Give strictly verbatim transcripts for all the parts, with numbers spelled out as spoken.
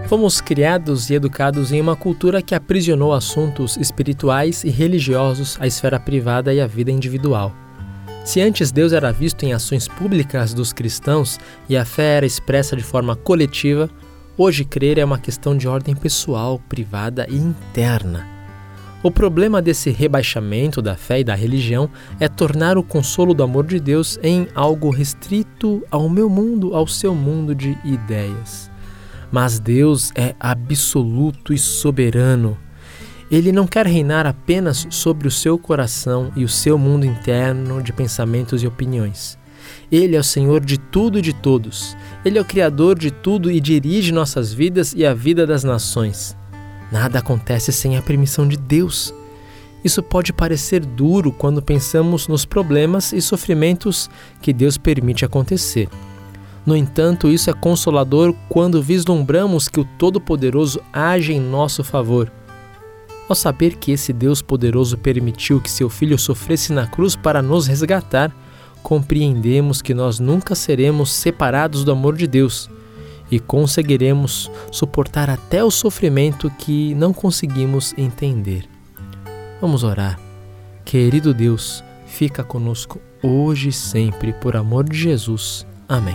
Fomos criados e educados em uma cultura que aprisionou assuntos espirituais e religiosos à esfera privada e à vida individual. Se antes Deus era visto em ações públicas dos cristãos e a fé era expressa de forma coletiva, hoje crer é uma questão de ordem pessoal, privada e interna. O problema desse rebaixamento da fé e da religião é tornar o consolo do amor de Deus em algo restrito ao meu mundo, ao seu mundo de ideias. Mas Deus é absoluto e soberano. Ele não quer reinar apenas sobre o seu coração e o seu mundo interno de pensamentos e opiniões. Ele é o Senhor de tudo e de todos. Ele é o Criador de tudo e dirige nossas vidas e a vida das nações. Nada acontece sem a permissão de Deus. Isso pode parecer duro quando pensamos nos problemas e sofrimentos que Deus permite acontecer. No entanto, isso é consolador quando vislumbramos que o Todo-Poderoso age em nosso favor. Ao saber que esse Deus poderoso permitiu que seu Filho sofresse na cruz para nos resgatar, compreendemos que nós nunca seremos separados do amor de Deus e conseguiremos suportar até o sofrimento que não conseguimos entender. Vamos orar. Querido Deus, fica conosco hoje e sempre, por amor de Jesus. Amém.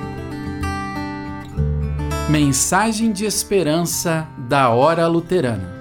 Mensagem de esperança da Hora Luterana.